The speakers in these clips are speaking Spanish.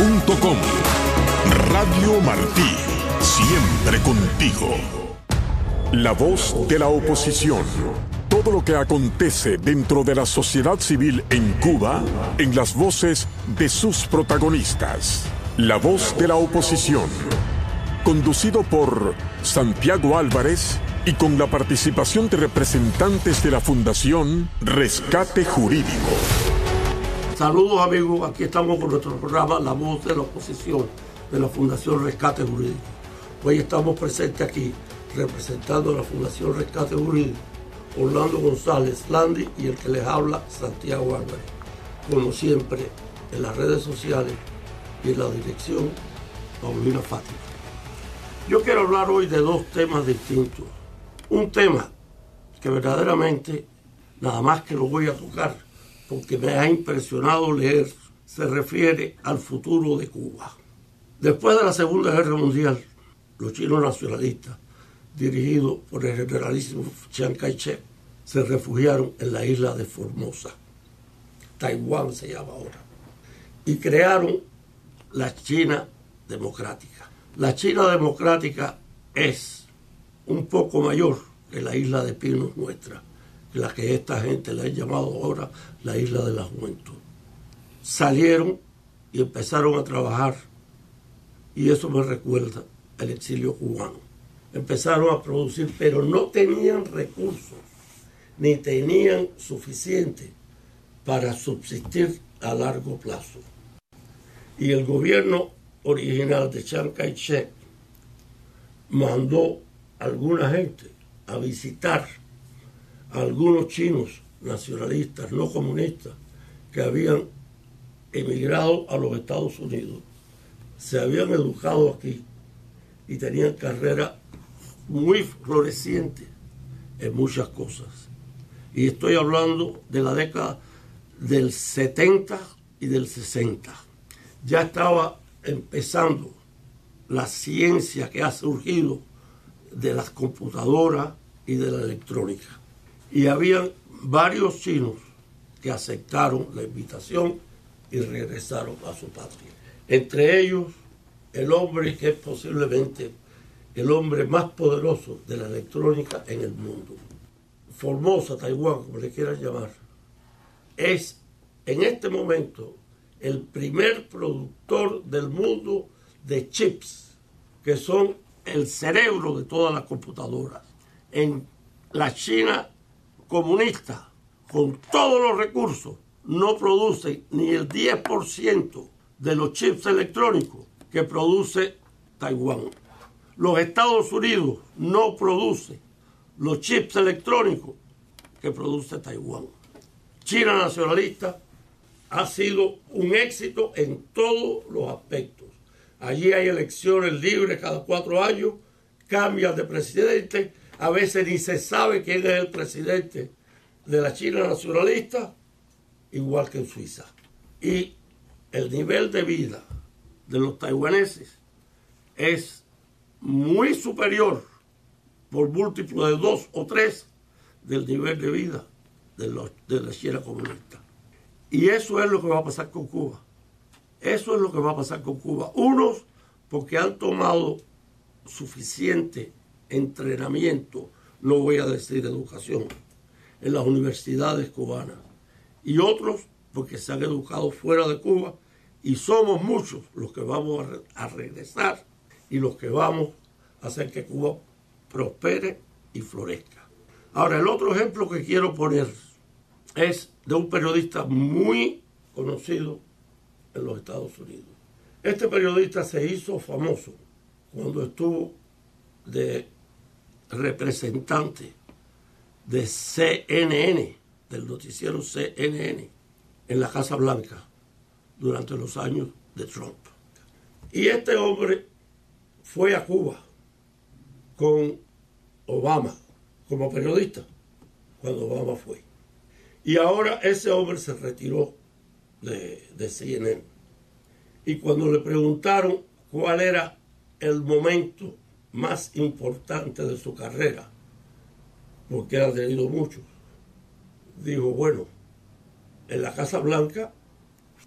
Radio Martí, siempre contigo. La voz de la oposición. Todo lo que acontece dentro de la sociedad civil en Cuba, en las voces de sus protagonistas. La voz de la oposición. Conducido por Santiago Álvarez y con la participación de representantes de la Fundación Rescate Jurídico. Saludos amigos, aquí estamos con nuestro programa La Voz de la Oposición de la Fundación Rescate Jurídico. Hoy estamos presentes aquí representando a la Fundación Rescate Jurídico, Orlando González Landi y el que les habla, Santiago Álvarez. Como siempre, en las redes sociales y en la dirección, Paulina Fátima. Yo quiero hablar hoy de dos temas distintos. Un tema que verdaderamente, nada más que lo voy a tocar, porque me ha impresionado leer, se refiere al futuro de Cuba. Después de la Segunda Guerra Mundial, los chinos nacionalistas, dirigidos por el generalísimo Chiang Kai-shek, se refugiaron en la isla de Formosa, Taiwán se llama ahora, y crearon la China Democrática. La China Democrática es un poco mayor que la isla de Pinos nuestra, la que esta gente le ha llamado ahora la isla de la juventud. Salieron y empezaron a trabajar, y eso me recuerda al exilio cubano. Empezaron a producir, pero no tenían recursos, ni tenían suficiente para subsistir a largo plazo. Y el gobierno original de Chiang Kai-shek mandó a alguna gente a visitar a algunos chinos nacionalistas, no comunistas, que habían emigrado a los Estados Unidos, se habían educado aquí y tenían carreras muy florecientes en muchas cosas. Y estoy hablando de la década del 70 y del 60. Ya estaba empezando la ciencia que ha surgido de las computadoras y de la electrónica. Y habían varios chinos que aceptaron la invitación y regresaron a su patria. Entre ellos, el hombre que es posiblemente el hombre más poderoso de la electrónica en el mundo. Formosa, Taiwán, como le quieran llamar, es en este momento el primer productor del mundo de chips, que son el cerebro de todas las computadoras. En la China comunista, con todos los recursos, no produce ni el 10% de los chips electrónicos que produce Taiwán. Los Estados Unidos no produce los chips electrónicos que produce Taiwán. China nacionalista ha sido un éxito en todos los aspectos. Allí hay elecciones libres cada 4 años, cambian de presidente, a veces ni se sabe quién es el presidente de la China nacionalista, igual que en Suiza. Y el nivel de vida de los taiwaneses es muy superior, por múltiplo de 2 o 3, del nivel de vida de la China comunista. Y eso es lo que va a pasar con Cuba. Eso es lo que va a pasar con Cuba. Unos porque han tomado suficiente entrenamiento, no voy a decir educación, en las universidades cubanas. Y otros porque se han educado fuera de Cuba, y somos muchos los que vamos a regresar y los que vamos a hacer que Cuba prospere y florezca. Ahora, el otro ejemplo que quiero poner es de un periodista muy conocido en los Estados Unidos. Este periodista se hizo famoso cuando estuvo de representante de CNN, del noticiero CNN, en la Casa Blanca durante los años de Trump. Y este hombre fue a Cuba con Obama como periodista cuando Obama fue. Y ahora ese hombre se retiró de CNN. Y cuando le preguntaron cuál era el momento más importante de su carrera, porque él ha tenido muchos, dijo, bueno, en la Casa Blanca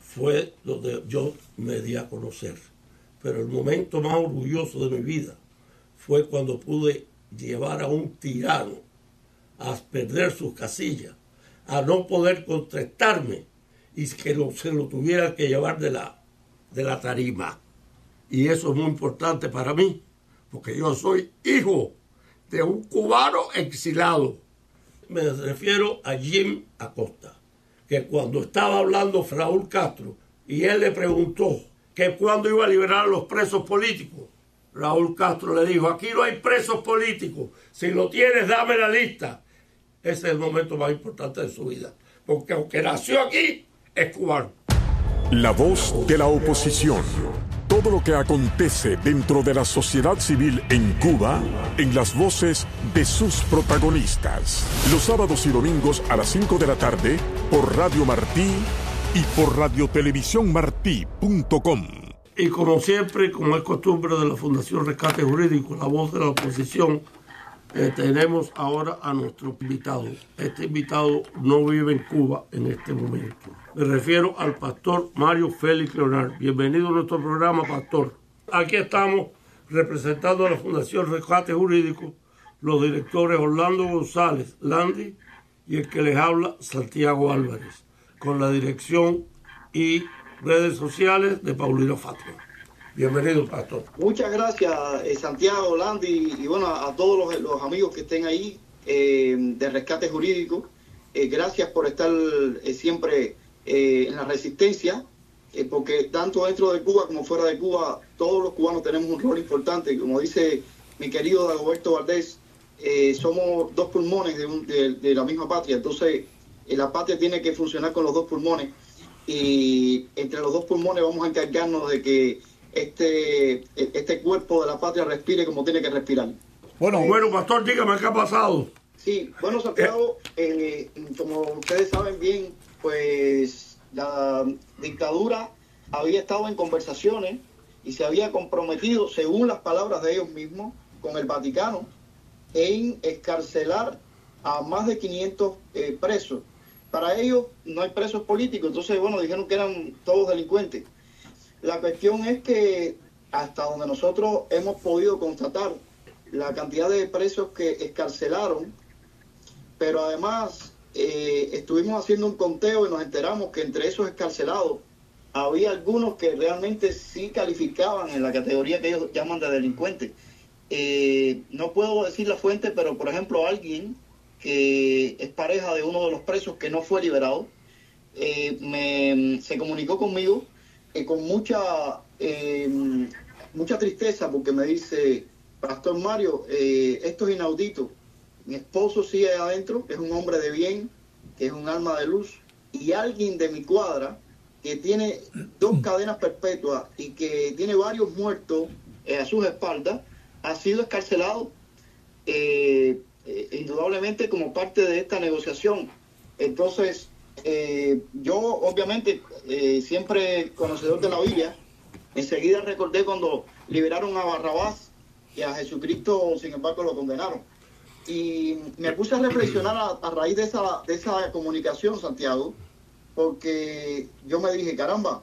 fue donde yo me di a conocer. Pero el momento más orgulloso de mi vida fue cuando pude llevar a un tirano a perder sus casillas, a no poder contestarme y que se lo tuviera que llevar de la tarima. Y eso es muy importante para mí, porque yo soy hijo de un cubano exilado. Me refiero a Jim Acosta, que cuando estaba hablando Raúl Castro y él le preguntó que cuándo iba a liberar a los presos políticos, Raúl Castro le dijo: aquí no hay presos políticos, si lo tienes dame la lista. Ese es el momento más importante de su vida, porque aunque nació aquí, es cubano. La voz de la oposición. Todo lo que acontece dentro de la sociedad civil en Cuba, en las voces de sus protagonistas. Los sábados y domingos a las 5 de la tarde por Radio Martí y por radiotelevisiónmartí.com. Y como siempre, como es costumbre de la Fundación Rescate Jurídico, la voz de la oposición, tenemos ahora a nuestro invitado. Este invitado no vive en Cuba en este momento. Me refiero al pastor Mario Félix Leonard. Bienvenido a nuestro programa, pastor. Aquí estamos representando a la Fundación Rescate Jurídico, los directores Orlando González Landi y el que les habla, Santiago Álvarez, con la dirección y redes sociales de Paulino Fátima. Bienvenido, pastor. Muchas gracias, Santiago, Landi, y bueno, a todos los amigos que estén ahí de Rescate Jurídico. Gracias por estar siempre en la resistencia, porque tanto dentro de Cuba como fuera de Cuba, todos los cubanos tenemos un rol importante. Como dice mi querido Dagoberto Valdés, somos dos pulmones de la misma patria. Entonces, la patria tiene que funcionar con los dos pulmones, y entre los dos pulmones vamos a encargarnos de que este cuerpo de la patria respire como tiene que respirar. Bueno, pastor, dígame qué ha pasado. Sí, bueno, Santiago, como ustedes saben bien, pues la dictadura había estado en conversaciones y se había comprometido, según las palabras de ellos mismos, con el Vaticano, en excarcelar a más de 500 presos. Para ellos no hay presos políticos, entonces, bueno, dijeron que eran todos delincuentes. La cuestión es que hasta donde nosotros hemos podido constatar la cantidad de presos que excarcelaron, pero además estuvimos haciendo un conteo y nos enteramos que entre esos excarcelados había algunos que realmente sí calificaban en la categoría que ellos llaman de delincuentes. No puedo decir la fuente, pero por ejemplo alguien que es pareja de uno de los presos que no fue liberado, se comunicó conmigo con mucha tristeza, porque me dice: Pastor Mario, esto es inaudito. Mi esposo sigue adentro, es un hombre de bien, que es un alma de luz, y alguien de mi cuadra que tiene 2 cadenas perpetuas y que tiene varios muertos a sus espaldas, ha sido excarcelado indudablemente como parte de esta negociación. Entonces, yo obviamente, siempre conocedor de la Biblia, enseguida recordé cuando liberaron a Barrabás y a Jesucristo, sin embargo, lo condenaron. Y me puse a reflexionar a raíz de esa comunicación, Santiago, porque yo me dije: caramba,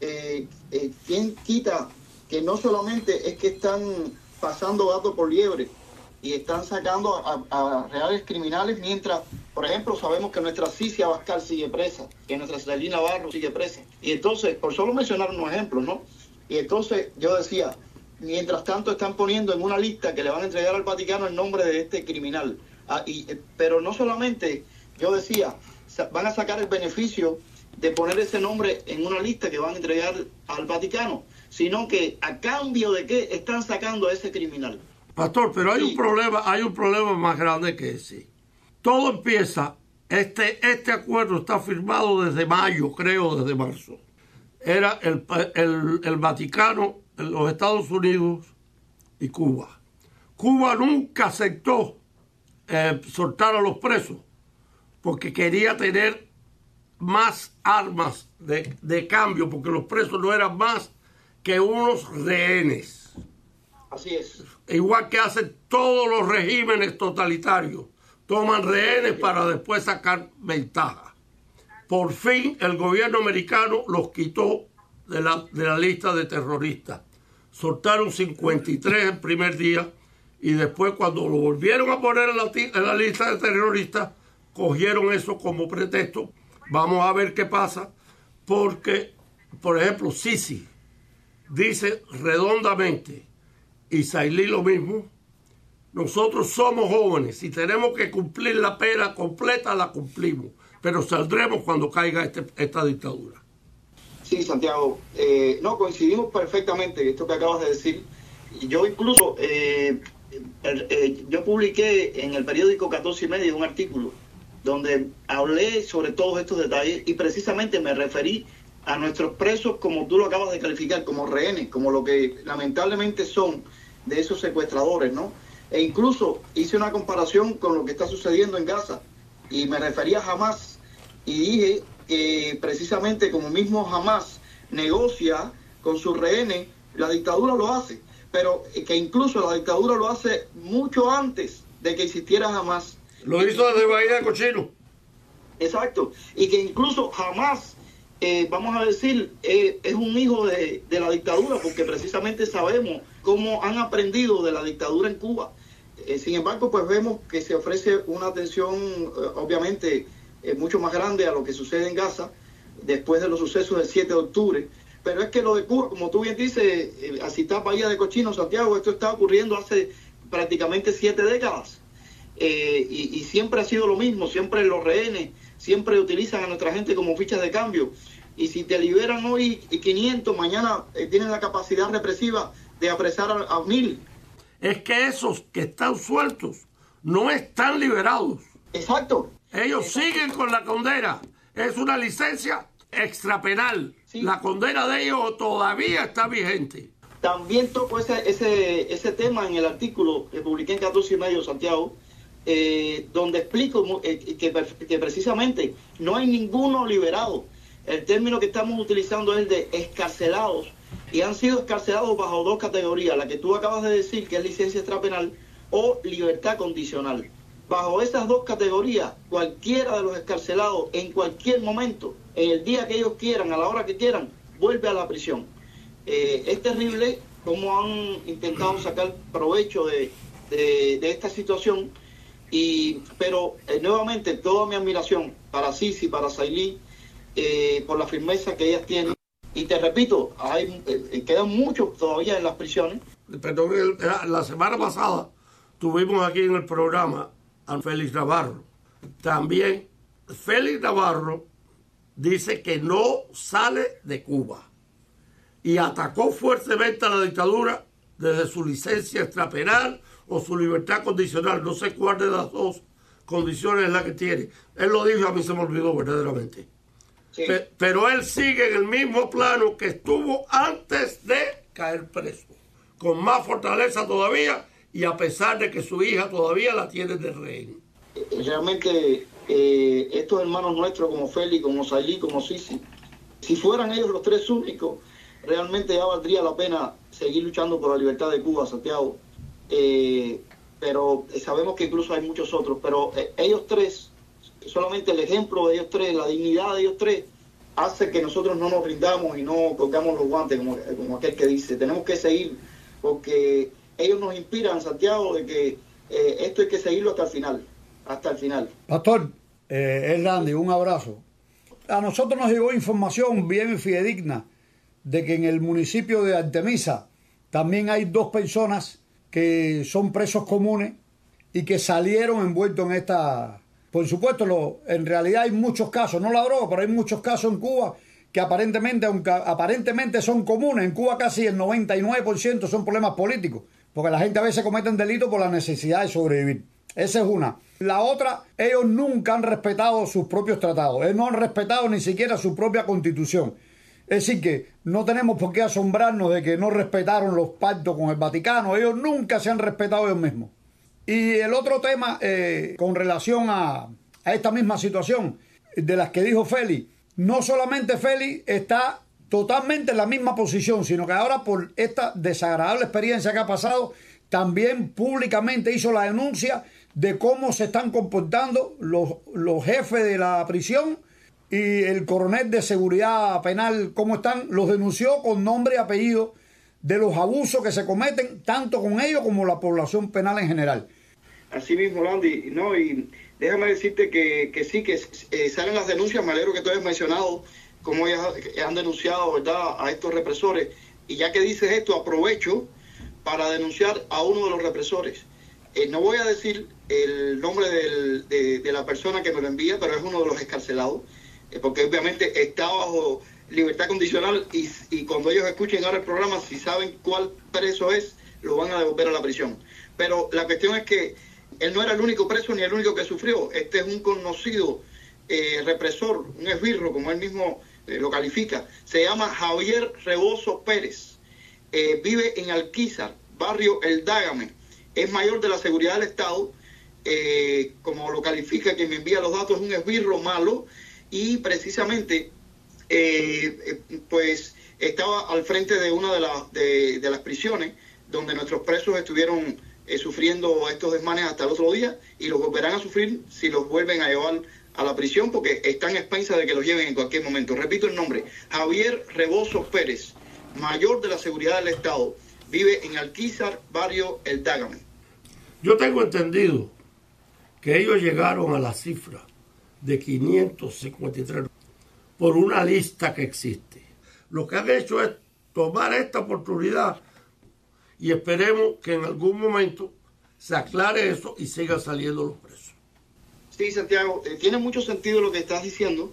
¿quién quita que no solamente es que están pasando gato por liebre y están sacando a reales criminales, mientras, por ejemplo, sabemos que nuestra Cicia Abascal sigue presa, que nuestra Celina Navarro sigue presa? Y entonces, por solo mencionar unos ejemplos, ¿no? Y entonces yo decía, mientras tanto están poniendo en una lista que le van a entregar al Vaticano el nombre de este criminal. Pero no solamente, yo decía, van a sacar el beneficio de poner ese nombre en una lista que van a entregar al Vaticano, sino que a cambio de qué están sacando a ese criminal. Pastor, pero hay un problema más grande que ese. Todo empieza, este acuerdo está firmado desde mayo, creo, desde marzo. Era el Vaticano, los Estados Unidos y Cuba. Cuba nunca aceptó soltar a los presos porque quería tener más armas de cambio, porque los presos no eran más que unos rehenes. Así es. Igual que hacen todos los regímenes totalitarios, toman rehenes para después sacar ventaja. por fin el gobierno americano los quitó de la lista de terroristas. Soltaron 53 el primer día y después cuando lo volvieron a poner en la lista de terroristas, cogieron eso como pretexto. Vamos a ver qué pasa, porque, por ejemplo, Sisi dice redondamente, y Sailí lo mismo, nosotros somos jóvenes, si tenemos que cumplir la pena completa, la cumplimos, pero saldremos cuando caiga esta dictadura. Sí, Santiago, no, coincidimos perfectamente en esto que acabas de decir. Yo incluso, yo publiqué en el periódico 14 y medio un artículo donde hablé sobre todos estos detalles y precisamente me referí a nuestros presos, como tú lo acabas de calificar, como rehenes, como lo que lamentablemente son de esos secuestradores, ¿no? E incluso hice una comparación con lo que está sucediendo en Gaza y me refería a Hamas y dije que precisamente como mismo Hamas negocia con sus rehenes, la dictadura lo hace, pero que incluso la dictadura lo hace mucho antes de que existiera Hamas. Lo hizo desde Bahía de Cochino. Exacto, y que incluso Hamas, vamos a decir, es un hijo de la dictadura, porque precisamente sabemos cómo han aprendido de la dictadura en Cuba. Sin embargo, pues vemos que se ofrece una atención, obviamente, mucho más grande a lo que sucede en Gaza, después de los sucesos del 7 de octubre. Pero es que lo de Cuba, como tú bien dices, a citar Bahía de Cochino, Santiago, esto está ocurriendo hace prácticamente 7 décadas. Y siempre ha sido lo mismo, siempre los rehenes, siempre utilizan a nuestra gente como fichas de cambio. Y si te liberan hoy 500, mañana tienen la capacidad represiva de apresar a 1000. Es que esos que están sueltos no están liberados. Exacto. Ellos siguen con la condena. Es una licencia extrapenal. Sí. La condena de ellos todavía está vigente. También toco ese tema en el artículo que publiqué en 14 y medio, Santiago, donde explico que precisamente no hay ninguno liberado. El término que estamos utilizando es el de excarcelados, y han sido excarcelados bajo 2 categorías, la que tú acabas de decir, que es licencia extrapenal, o libertad condicional. Bajo esas 2 categorías, cualquiera de los excarcelados, en cualquier momento, en el día que ellos quieran, a la hora que quieran, vuelve a la prisión. Es terrible cómo han intentado sacar provecho de esta situación, pero nuevamente toda mi admiración para Sisi, para Sailí, por la firmeza que ellas tienen. Y te repito, quedan muchos todavía en las prisiones. Perdón, la semana pasada tuvimos aquí en el programa a Félix Navarro. También Félix Navarro dice que no sale de Cuba y atacó fuertemente a la dictadura desde su licencia extrapenal o su libertad condicional. No sé cuál de las 2 condiciones es la que tiene. Él lo dijo, a mí se me olvidó verdaderamente. Sí. Pero él sigue en el mismo plano que estuvo antes de caer preso, con más fortaleza todavía, y a pesar de que su hija todavía la tiene de rehén. Realmente estos hermanos nuestros como Félix, como Sailí, como Sisi, si fueran ellos los 3 únicos, realmente ya valdría la pena seguir luchando por la libertad de Cuba, Santiago. Pero sabemos que incluso hay muchos otros, pero ellos 3, solamente el ejemplo de ellos 3, la dignidad de ellos 3, hace que nosotros no nos rindamos y no colgamos los guantes, como aquel que dice. Tenemos que seguir, porque ellos nos inspiran, Santiago, de que esto hay que seguirlo hasta el final. Hasta el final. Pastor, Randy, un abrazo. A nosotros nos llegó información bien fidedigna de que en el municipio de Artemisa también hay 2 personas que son presos comunes y que salieron envueltos en esta... Por supuesto, en realidad hay muchos casos, no la droga, pero hay muchos casos en Cuba que aparentemente, aunque aparentemente son comunes, en Cuba casi el 99% son problemas políticos, porque la gente a veces comete delitos por la necesidad de sobrevivir. Esa es una. La otra, ellos nunca han respetado sus propios tratados, ellos no han respetado ni siquiera su propia constitución. Es decir, que no tenemos por qué asombrarnos de que no respetaron los pactos con el Vaticano, ellos nunca se han respetado ellos mismos. Y el otro tema, con relación a esta misma situación de las que dijo Félix, no solamente Félix está totalmente en la misma posición, sino que ahora por esta desagradable experiencia que ha pasado, también públicamente hizo la denuncia de cómo se están comportando los jefes de la prisión y el coronel de seguridad penal, ¿cómo están? Los denunció con nombre y apellido de los abusos que se cometen tanto con ellos como la población penal en general. Así mismo, Landy, no, y déjame decirte que sí, que salen las denuncias. Me alegro que tú hayas mencionado cómo ellas han denunciado, ¿verdad?, a estos represores. Y ya que dices esto, aprovecho para denunciar a uno de los represores. No voy a decir el nombre de la persona que me lo envía, pero es uno de los excarcelados, porque obviamente está bajo libertad condicional y cuando ellos escuchen ahora el programa, si saben cuál preso es, lo van a devolver a la prisión. Pero la cuestión es que él no era el único preso ni el único que sufrió. Este es un conocido represor, un esbirro, como él mismo lo califica. Se llama Javier Rebozo Pérez. Vive en Alquizar, barrio El Dágame. Es mayor de la seguridad del Estado. Como lo califica quien me envía los datos, es un esbirro malo. Y precisamente, pues estaba al frente de una de las prisiones donde nuestros presos estuvieron sufriendo estos desmanes hasta el otro día, y los volverán a sufrir si los vuelven a llevar a la prisión, porque están a expensas de que los lleven en cualquier momento. Repito el nombre: Javier Rebozo Pérez, mayor de la seguridad del Estado, vive en Alquizar, barrio El Dágame. Yo tengo entendido que ellos llegaron a la cifra de 553 por una lista que existe. Lo que han hecho es tomar esta oportunidad y esperemos que en algún momento se aclare eso y sigan saliendo los presos. Sí, Santiago, tiene mucho sentido lo que estás diciendo,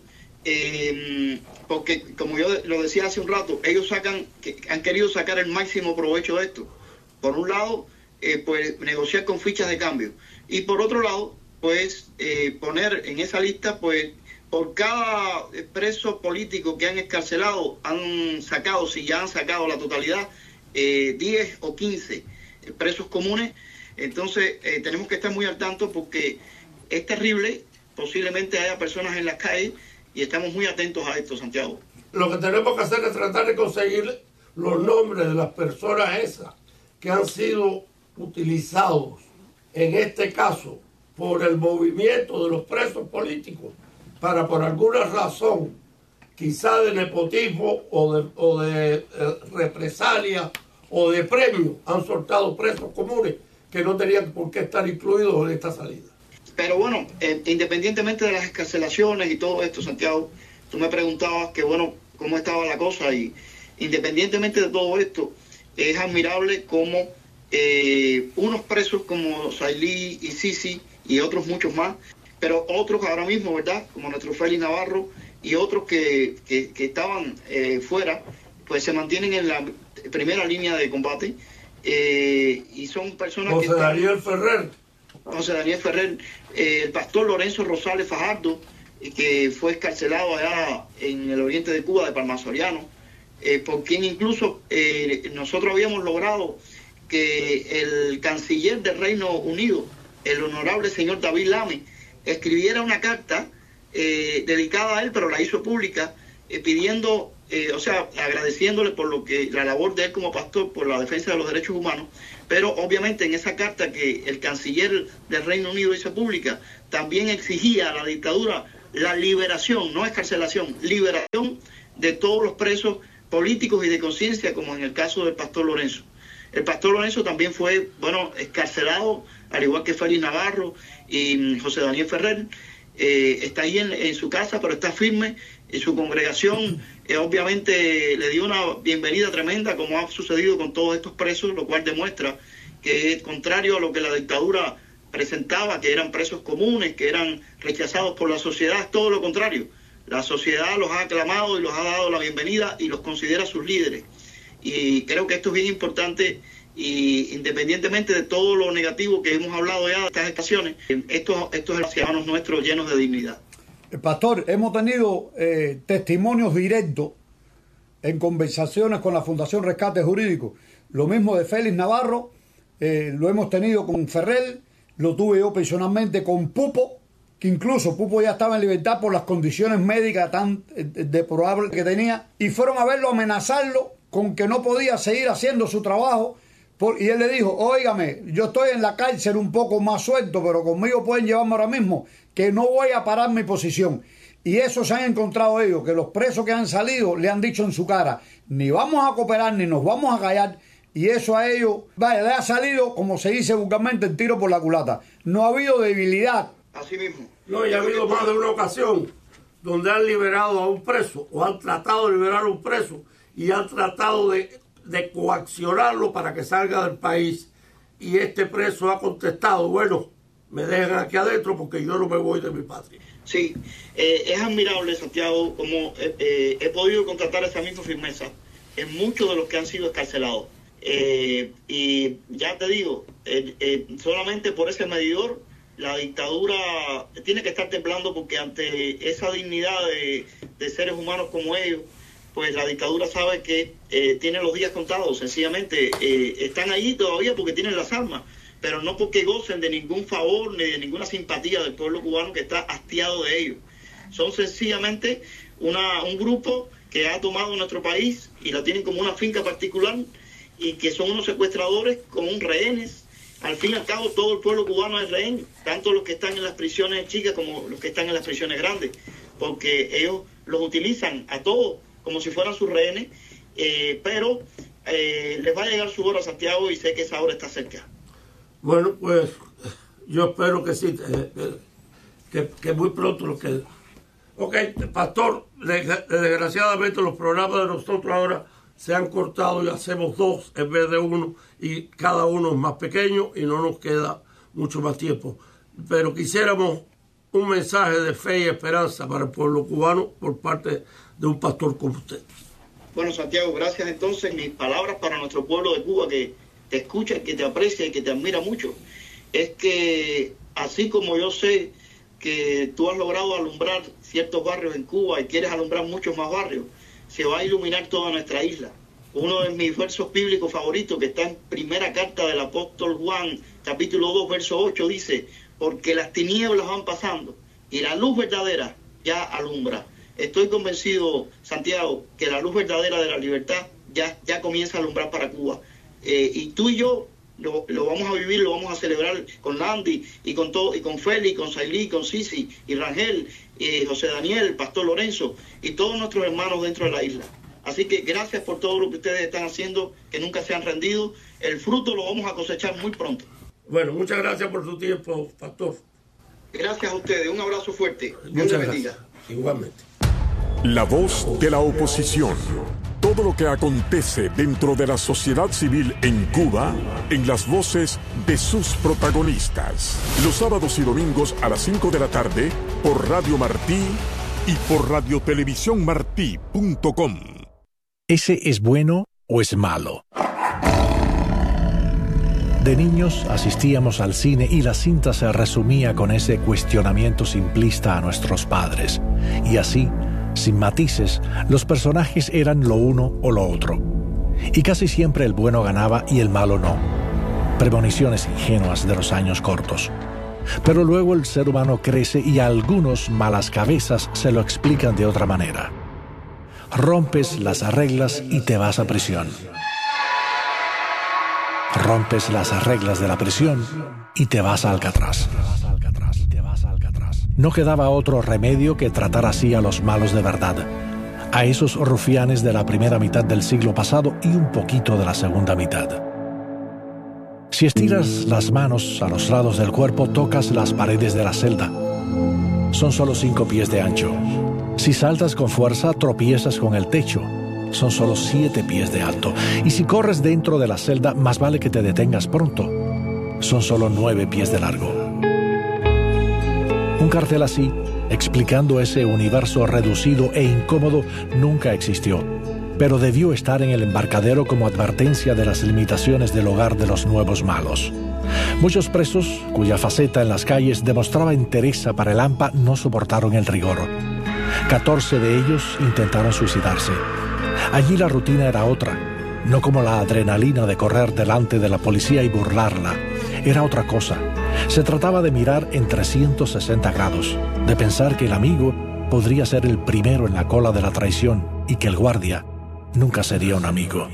porque como yo lo decía hace un rato, ellos han querido sacar el máximo provecho de esto. Por un lado, pues negociar con fichas de cambio, y por otro lado, pues poner en esa lista, pues por cada preso político que han excarcelado, han sacado, si ya han sacado la totalidad, 10 o 15 presos comunes. Entonces tenemos que estar muy al tanto, porque es terrible, posiblemente haya personas en las calles, y estamos muy atentos a esto, Santiago. Lo que tenemos que hacer es tratar de conseguir los nombres de las personas esas que han sido utilizados en este caso por el movimiento de los presos políticos para, por alguna razón, quizá de nepotismo o de represalia o de premio, han soltado presos comunes que no tenían por qué estar incluidos en esta salida. Pero bueno, independientemente de las excarcelaciones y todo esto, Santiago, tú me preguntabas que bueno, cómo estaba la cosa, y independientemente de todo esto, es admirable cómo unos presos como Sailí y Sisi y otros muchos más, pero otros ahora mismo, ¿verdad?, como nuestro Félix Navarro y otros que estaban fuera, pues se mantienen en la primera línea de combate, y son personas José Daniel Ferrer, el pastor Lorenzo Rosales Fajardo, que fue excarcelado allá en el oriente de Cuba, de Palma Soriano, por quien incluso nosotros habíamos logrado que el canciller del Reino Unido, el honorable señor David Lammy, escribiera una carta dedicada a él, pero la hizo pública, pidiendo, agradeciéndole por la labor de él como pastor, por la defensa de los derechos humanos. Pero obviamente en esa carta que el canciller del Reino Unido hizo pública, también exigía a la dictadura la liberación, no excarcelación, liberación de todos los presos políticos y de conciencia, como en el caso del pastor Lorenzo. El pastor Lorenzo también fue, excarcelado, al igual que Félix Navarro y José Daniel Ferrer. Está ahí en su casa, pero está firme. Y su congregación obviamente le dio una bienvenida tremenda, como ha sucedido con todos estos presos, lo cual demuestra que, contrario a lo que la dictadura presentaba, que eran presos comunes, que eran rechazados por la sociedad, es todo lo contrario. La sociedad los ha aclamado y los ha dado la bienvenida y los considera sus líderes. Y creo que esto es bien importante, y independientemente de todo lo negativo que hemos hablado ya de estas estaciones, estos ciudadanos nuestros llenos de dignidad. Pastor, hemos tenido testimonios directos en conversaciones con la Fundación Rescate Jurídico. Lo mismo de Félix Navarro, lo hemos tenido con Ferrer, lo tuve yo personalmente con Pupo, que incluso Pupo ya estaba en libertad por las condiciones médicas tan deplorables que tenía, y fueron a verlo, a amenazarlo con que no podía seguir haciendo su trabajo, y él le dijo: óigame, yo estoy en la cárcel un poco más suelto, pero conmigo pueden llevarme ahora mismo, que no voy a parar mi posición. Y eso se han encontrado ellos, que los presos que han salido le han dicho en su cara, ni vamos a cooperar ni nos vamos a callar. Y eso a ellos, vaya, le ha salido, como se dice vulgarmente, el tiro por la culata. No ha habido debilidad. Así mismo. No, y ha habido más de una ocasión donde han liberado a un preso, o han tratado de liberar a un preso, y han tratado de coaccionarlo para que salga del país. Y este preso ha contestado, bueno, me dejan aquí adentro porque yo no me voy de mi patria. Sí, es admirable, Santiago, como he podido constatar esa misma firmeza en muchos de los que han sido escarcelados. Y ya te digo, solamente por ese medidor, la dictadura tiene que estar temblando, porque ante esa dignidad de seres humanos como ellos, pues la dictadura sabe que tiene los días contados. Sencillamente están ahí todavía porque tienen las armas, pero no porque gocen de ningún favor ni de ninguna simpatía del pueblo cubano que está hastiado de ellos. Son sencillamente un grupo que ha tomado nuestro país y lo tienen como una finca particular, y que son unos secuestradores con rehenes. Al fin y al cabo, todo el pueblo cubano es rehén, tanto los que están en las prisiones chicas como los que están en las prisiones grandes, porque ellos los utilizan a todos como si fueran sus rehenes, pero les va a llegar su hora, Santiago, y sé que esa hora está cerca. Bueno, pues yo espero que sí, que muy pronto lo que... Ok, pastor, desgraciadamente los programas de nosotros ahora se han cortado y hacemos 2 en vez de 1, y cada uno es más pequeño y no nos queda mucho más tiempo. Pero quisiéramos un mensaje de fe y esperanza para el pueblo cubano por parte de un pastor como usted. Bueno, Santiago, gracias. Entonces, mis palabras para nuestro pueblo de Cuba, que te escucha, que te aprecia y que te admira mucho, es que así como yo sé que tú has logrado alumbrar ciertos barrios en Cuba y quieres alumbrar muchos más barrios, se va a iluminar toda nuestra isla. Uno de mis versos bíblicos favoritos, que está en primera carta del apóstol Juan, capítulo 2, verso 8, dice: porque las tinieblas van pasando y la luz verdadera ya alumbra. Estoy convencido, Santiago, que la luz verdadera de la libertad ya comienza a alumbrar para Cuba. Y tú y yo lo vamos a vivir, lo vamos a celebrar con Landy y con todo, y con Félix, con Sailí, con Sisi y Rangel, José Daniel, Pastor Lorenzo y todos nuestros hermanos dentro de la isla. Así que gracias por todo lo que ustedes están haciendo, que nunca se han rendido. El fruto lo vamos a cosechar muy pronto. Bueno, muchas gracias por su tiempo, pastor. Gracias a ustedes, un abrazo fuerte. Dios Muchas les bendiga. gracias. Igualmente. La voz de la oposición. Todo lo que acontece dentro de la sociedad civil en Cuba, en las voces de sus protagonistas. Los sábados y domingos a las 5 de la tarde por Radio Martí y por radiotelevisiónmartí.com. ¿Ese es bueno o es malo? De niños asistíamos al cine y la cinta se resumía con ese cuestionamiento simplista a nuestros padres. Y así, sin matices, los personajes eran lo uno o lo otro. Y casi siempre el bueno ganaba y el malo no. Premoniciones ingenuas de los años cortos. Pero luego el ser humano crece y a algunos malas cabezas se lo explican de otra manera. Rompes las reglas y te vas a prisión. Rompes las reglas de la prisión y te vas a Alcatraz. No quedaba otro remedio que tratar así a los malos de verdad, a esos rufianes de la primera mitad del siglo pasado y un poquito de la segunda mitad. Si estiras las manos a los lados del cuerpo, tocas las paredes de la celda. Son solo 5 pies de ancho. Si saltas con fuerza, tropiezas con el techo. Son solo 7 pies de alto. Y si corres dentro de la celda, más vale que te detengas pronto. Son solo 9 pies de largo. Un cartel así, explicando ese universo reducido e incómodo, nunca existió, pero debió estar en el embarcadero como advertencia de las limitaciones del hogar de los nuevos malos. Muchos presos, cuya faceta en las calles demostraba entereza para el AMPA, no soportaron el rigor. 14 de ellos intentaron suicidarse. Allí la rutina era otra, no como la adrenalina de correr delante de la policía y burlarla. Era otra cosa. Se trataba de mirar en 360 grados, de pensar que el amigo podría ser el primero en la cola de la traición y que el guardia nunca sería un amigo.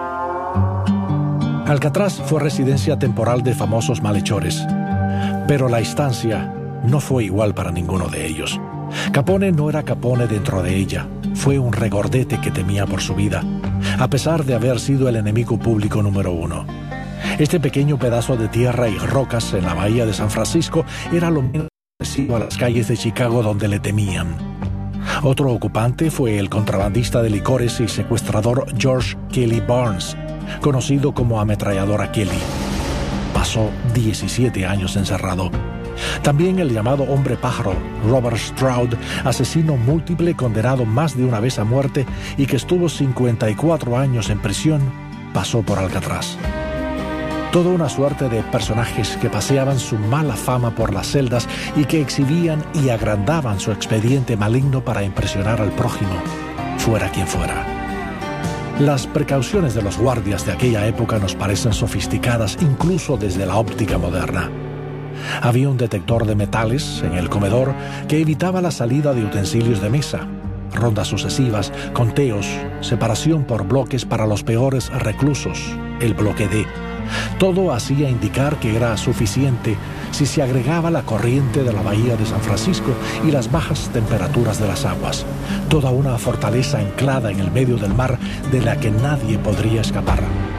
Alcatraz fue residencia temporal de famosos malhechores, pero la estancia no fue igual para ninguno de ellos. Capone no era Capone dentro de ella, fue un regordete que temía por su vida, a pesar de haber sido el enemigo público número 1. Este pequeño pedazo de tierra y rocas en la bahía de San Francisco era lo menos parecido a las calles de Chicago donde le temían. Otro ocupante fue el contrabandista de licores y secuestrador George Kelly Barnes, conocido como Ametralladora Kelly. Pasó 17 años encerrado. También el llamado hombre pájaro, Robert Stroud, asesino múltiple condenado más de una vez a muerte y que estuvo 54 años en prisión, pasó por Alcatraz. Toda una suerte de personajes que paseaban su mala fama por las celdas y que exhibían y agrandaban su expediente maligno para impresionar al prójimo, fuera quien fuera. Las precauciones de los guardias de aquella época nos parecen sofisticadas incluso desde la óptica moderna. Había un detector de metales en el comedor que evitaba la salida de utensilios de mesa, rondas sucesivas, conteos, separación por bloques para los peores reclusos, el bloque D. Todo hacía indicar que era suficiente si se agregaba la corriente de la bahía de San Francisco y las bajas temperaturas de las aguas. Toda una fortaleza anclada en el medio del mar de la que nadie podría escapar.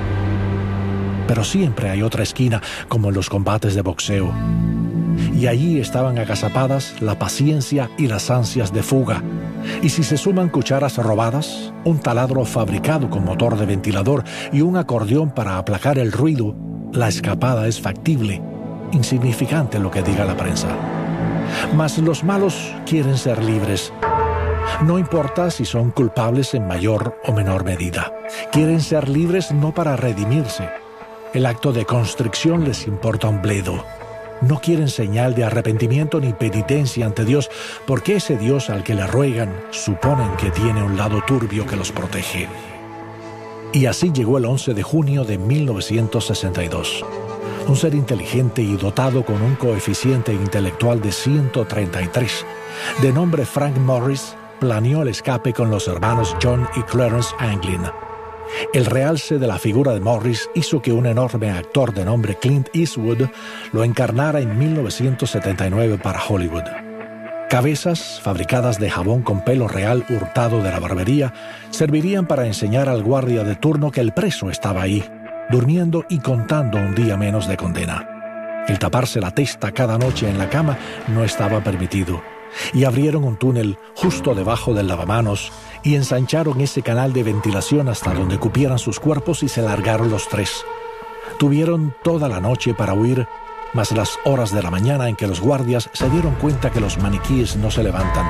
Pero siempre hay otra esquina, como en los combates de boxeo. Y allí estaban agazapadas la paciencia y las ansias de fuga. Y si se suman cucharas robadas, un taladro fabricado con motor de ventilador y un acordeón para aplacar el ruido, la escapada es factible, insignificante lo que diga la prensa. Mas los malos quieren ser libres. No importa si son culpables en mayor o menor medida. Quieren ser libres no para redimirse. El acto de constricción les importa un bledo. No quieren señal de arrepentimiento ni penitencia ante Dios, porque ese Dios al que le ruegan suponen que tiene un lado turbio que los protege. Y así llegó el 11 de junio de 1962. Un ser inteligente y dotado con un coeficiente intelectual de 133, de nombre Frank Morris, planeó el escape con los hermanos John y Clarence Anglin. El realce de la figura de Morris hizo que un enorme actor de nombre Clint Eastwood lo encarnara en 1979 para Hollywood. Cabezas fabricadas de jabón con pelo real hurtado de la barbería servirían para enseñar al guardia de turno que el preso estaba ahí, durmiendo y contando un día menos de condena. El taparse la testa cada noche en la cama no estaba permitido, y abrieron un túnel justo debajo del lavamanos y ensancharon ese canal de ventilación hasta donde cupieran sus cuerpos y se largaron los tres. Tuvieron toda la noche para huir, más las horas de la mañana en que los guardias se dieron cuenta que los maniquíes no se levantan.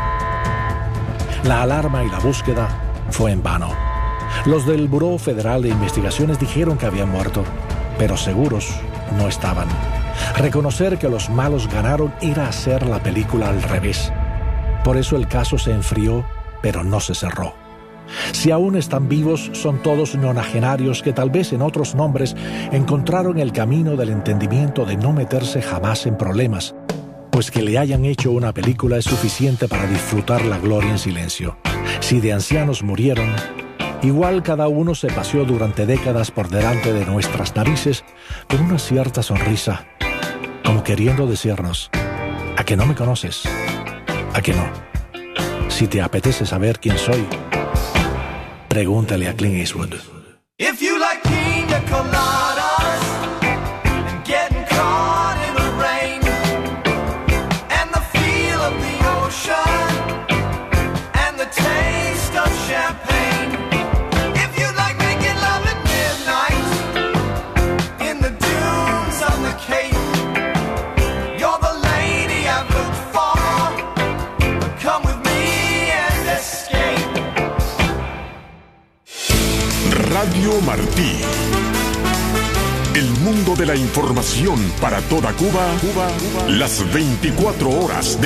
La alarma y la búsqueda fue en vano. Los del Buró Federal de Investigaciones dijeron que habían muerto, pero seguros no estaban. Reconocer que los malos ganaron era hacer la película al revés. Por eso el caso se enfrió, pero no se cerró. Si aún están vivos, son todos nonagenarios que tal vez en otros nombres encontraron el camino del entendimiento de no meterse jamás en problemas, pues que le hayan hecho una película es suficiente para disfrutar la gloria en silencio. Si de ancianos murieron, igual cada uno se paseó durante décadas por delante de nuestras narices con una cierta sonrisa, como queriendo decirnos: ¿a que no me conoces? ¿A que no? Si te apetece saber quién soy, pregúntale a Clint Eastwood. If you like pina coladas and getting caught in the rain and the feel of the ocean and the taste of champagne, if you like making love at midnight in the dunes on the Cape, you're the lady I've looked for. Come with me and escape. Radio Martí. El mundo de la información para toda Cuba, las 24 horas de